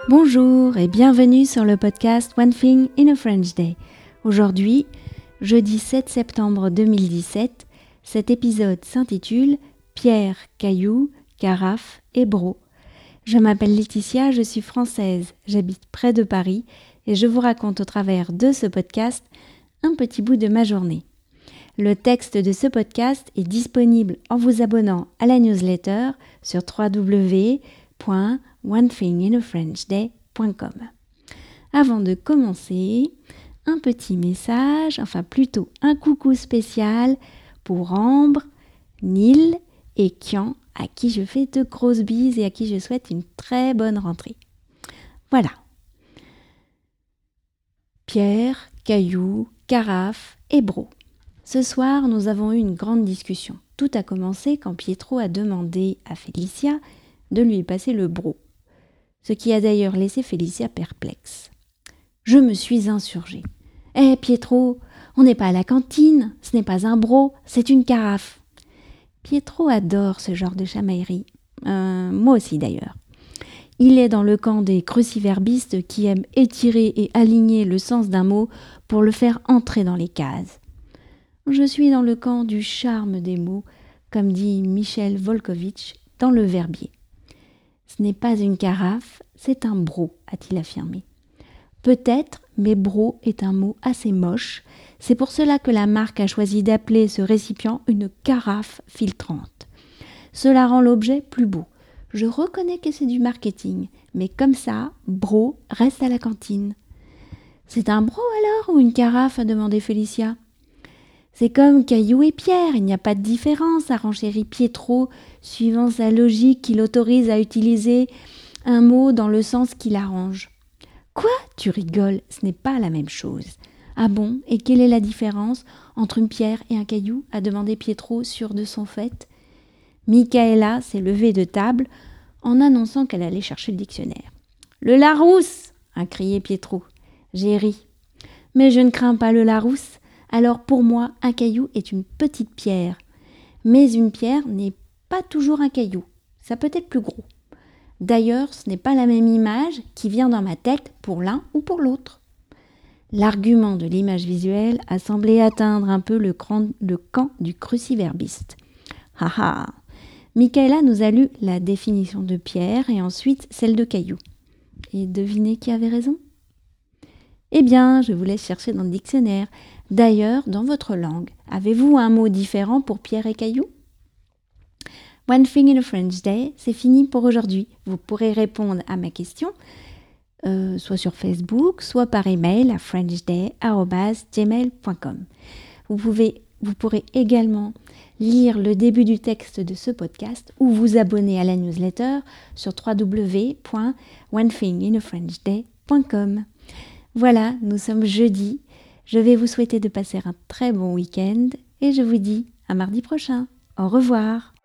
Bonjour et bienvenue sur le podcast One Thing in a French Day. Aujourd'hui, jeudi 7 septembre 2017, cet épisode s'intitule Pierre, caillou, carafe et broc. Je m'appelle Laetitia, je suis française, j'habite près de Paris et je vous raconte au travers de ce podcast un petit bout de ma journée. Le texte de ce podcast est disponible en vous abonnant à la newsletter sur www.onethinginafrenchday.com. Avant de commencer, un petit message, enfin plutôt un coucou spécial pour Ambre, Neil et Kian, à qui je fais de grosses bises et à qui je souhaite une très bonne rentrée. Voilà. Pierre, caillou, carafe et broc. Ce soir, nous avons eu une grande discussion. Tout a commencé quand Pietro a demandé à Félicia de lui passer le broc, ce qui a d'ailleurs laissé Félicia perplexe. Je me suis insurgée. « Hé Pietro, on n'est pas à la cantine, ce n'est pas un broc, c'est une carafe. » Pietro adore ce genre de chamaillerie. Moi aussi d'ailleurs. Il est dans le camp des cruciverbistes qui aiment étirer et aligner le sens d'un mot pour le faire entrer dans les cases. Je suis dans le camp du charme des mots, comme dit Michel Volkovitch dans Le Verbier. Ce n'est pas une carafe, c'est un broc, a-t-il affirmé. Peut-être, mais broc est un mot assez moche. C'est pour cela que la marque a choisi d'appeler ce récipient une carafe filtrante. Cela rend l'objet plus beau. Je reconnais que c'est du marketing, mais comme ça, broc reste à la cantine. C'est un broc alors ou une carafe, a demandé Félicia. C'est comme caillou et pierre, il n'y a pas de différence, a renchéri Pietro, suivant sa logique qui l'autorise à utiliser un mot dans le sens qui l'arrange. Quoi ? Tu rigoles, ce n'est pas la même chose. Ah bon, et quelle est la différence entre une pierre et un caillou ? A demandé Pietro, sûr de son fait. Michaela s'est levée de table en annonçant qu'elle allait chercher le dictionnaire. « Le Larousse !» a crié Pietro. J'ai ri. Mais je ne crains pas le Larousse. Alors pour moi, un caillou est une petite pierre. Mais une pierre n'est pas toujours un caillou. Ça peut être plus gros. D'ailleurs, ce n'est pas la même image qui vient dans ma tête pour l'un ou pour l'autre. L'argument de l'image visuelle a semblé atteindre un peu le camp du cruciverbiste. Haha. Michaela nous a lu la définition de pierre et ensuite celle de caillou. Et devinez qui avait raison ? Eh bien, je vous laisse chercher dans le dictionnaire. D'ailleurs, dans votre langue, avez-vous un mot différent pour pierre et caillou ? One Thing in a French Day, c'est fini pour aujourd'hui. Vous pourrez répondre à ma question, soit sur Facebook, soit par email à frenchday@gmail.com. Vous pourrez également lire le début du texte de ce podcast ou vous abonner à la newsletter sur www.onethinginafrenchday.com. Voilà, nous sommes jeudi. Je vais vous souhaiter de passer un très bon week-end et je vous dis à mardi prochain. Au revoir.